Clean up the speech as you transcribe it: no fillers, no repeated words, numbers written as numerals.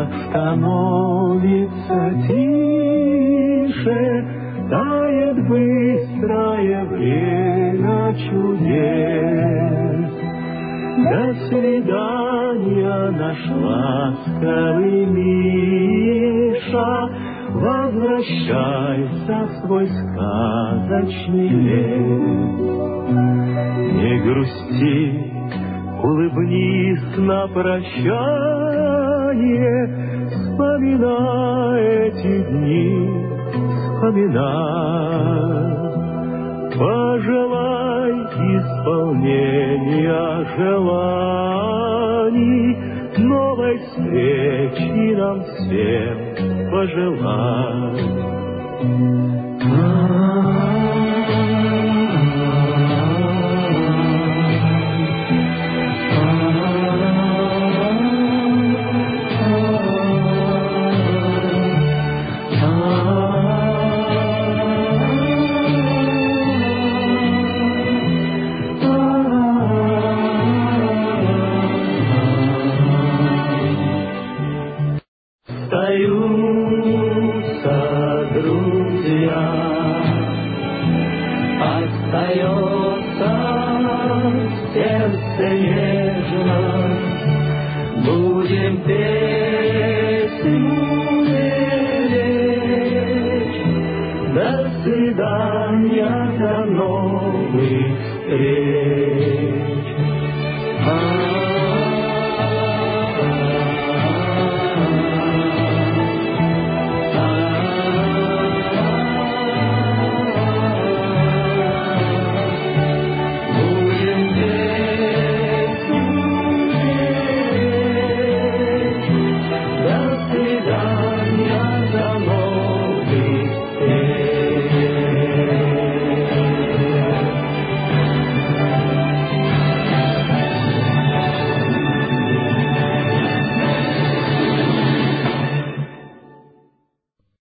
как становится тише, тает быстрое время чудес. До свидания, наш ласковый Миша, возвращайся в свой сказочный лес. Не грусти, улыбнись на прощание, вспоминай эти дни, вспоминай. Пожелай исполнения желаний, новой встречи нам всем пожелай. Остаются друзья, остается в сердце нежность, будем песню беречь. До свидания, до новых встреч.